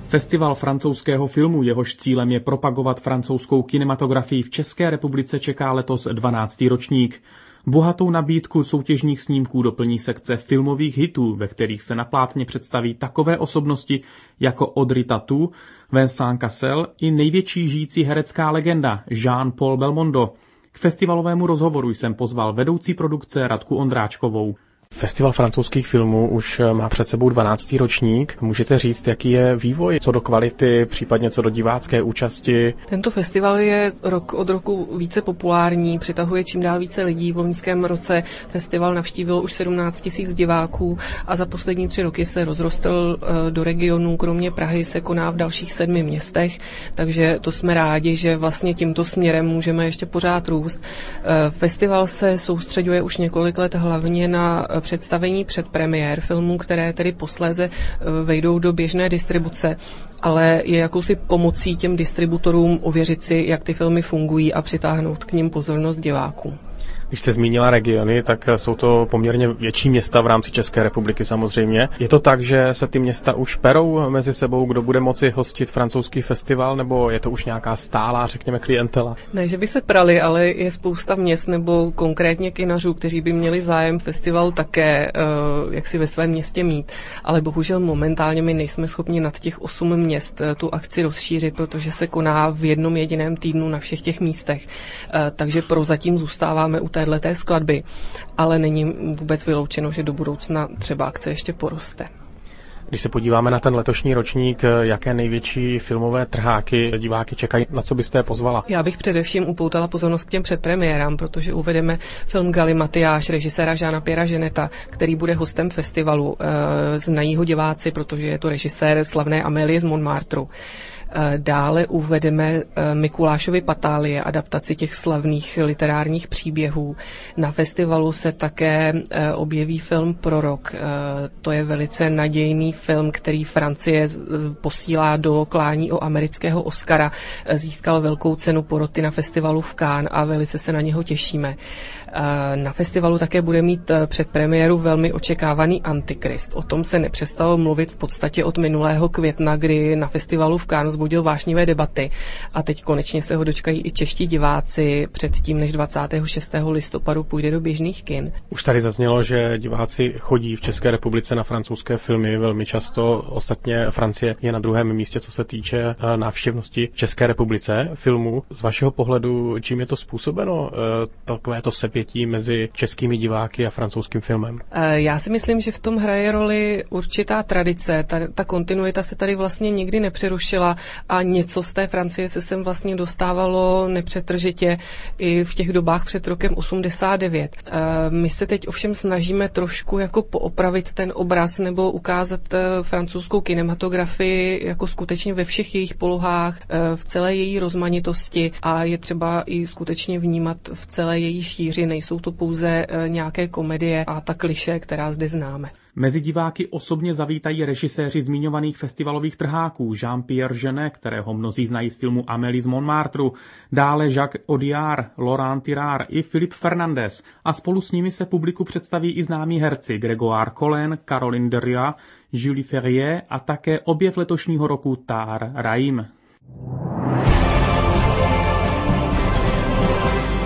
Festival francouzského filmu, jehož cílem je propagovat francouzskou kinematografii v České republice, čeká letos 12. ročník. Bohatou nabídku soutěžních snímků doplní sekce filmových hitů, ve kterých se na plátně představí takové osobnosti jako Audrey Tautou, Vincent Cassel i největší žijící herecká legenda Jean-Paul Belmondo. K festivalovému rozhovoru jsem pozval vedoucí produkce Radku Ondráčkovou. Festival francouzských filmů už má před sebou 12. ročník. Můžete říct, jaký je vývoj co do kvality, případně co do divácké účasti? Tento festival je rok od roku více populární, přitahuje čím dál více lidí. V loňském roce festival navštívil už 17 000 diváků a za poslední 3 roky se rozrostl do regionů. Kromě Prahy se koná v dalších 7 městech, takže to jsme rádi, že vlastně tímto směrem můžeme ještě pořád růst. Festival se soustřeďuje už několik let hlavně na představení předpremiér filmů, které tedy posléze vejdou do běžné distribuce, ale je jakousi pomocí těm distributorům ověřit si, jak ty filmy fungují a přitáhnout k nim pozornost diváků. Když jste zmínila regiony, tak jsou to poměrně větší města v rámci České republiky samozřejmě. Je to tak, že se ty města už perou mezi sebou, kdo bude moci hostit francouzský festival, nebo je to už nějaká stálá, řekněme, klientela? Ne, že by se prali, ale je spousta měst nebo konkrétně kinařů, kteří by měli zájem festival také jak si ve svém městě mít. Ale bohužel momentálně my nejsme schopni nad těch 8 měst tu akci rozšířit, protože se koná v jednom jediném týdnu na všech těch místech. Takže prozatím zůstáváme u téhleté skladby, ale není vůbec vyloučeno, že do budoucna třeba akce ještě poroste. Když se podíváme na ten letošní ročník, jaké největší filmové trháky diváky čekají, na co byste je pozvala? Já bych především upoutala pozornost k těm předpremiérám, protože uvedeme film Galimatiáš režiséra Jeana-Pierra Jeanetta, který bude hostem festivalu. Znají ho diváci, protože je to režisér slavné Amélie z Montmartru. Dále uvedeme Mikulášovy patálie, adaptaci těch slavných literárních příběhů. Na festivalu se také objeví film Prorok. To je velice nadějný film, který Francie posílá do klání o amerického Oscara. Získal velkou cenu poroty na festivalu v Cannes a velice se na něho těšíme. Na festivalu také bude mít předpremiéru velmi očekávaný Antikrist. O tom se nepřestalo mluvit v podstatě od minulého května, kdy na festivalu v Cannes vzbudil vášnivé debaty a teď konečně se ho dočkají i čeští diváci předtím, než 26. listopadu půjde do běžných kin. Už tady zaznělo, že diváci chodí v České republice na francouzské filmy velmi často. Ostatně Francie je na druhém místě, co se týče návštěvnosti v České republice filmů. Z vašeho pohledu, čím je to způsobeno, takovéto sepětí mezi českými diváky a francouzským filmem? Já si myslím, že v tom hraje roli určitá tradice. Ta kontinuita se tady vlastně nikdy nepřerušila a něco z té Francie se sem vlastně dostávalo nepřetržitě i v těch dobách před rokem 89. My se teď ovšem snažíme trošku jako poopravit ten obraz nebo ukázat francouzskou kinematografii jako skutečně ve všech jejich polohách, v celé její rozmanitosti a je třeba i skutečně vnímat v celé její šíři. Nejsou to pouze nějaké komedie a ta klišé, která zde známe. Mezi diváky osobně zavítají režiséři zmiňovaných festivalových trháků Jean-Pierre Jeunet, kterého mnozí znají z filmu Amélie z Montmartru, dále Jacques Audiard, Laurent Tirard i Philippe Fernandez a spolu s nimi se publiku představí i známí herci Grégoire Collin, Caroline Derriat, Julie Ferrier a také objev letošního roku Tahar Rahim.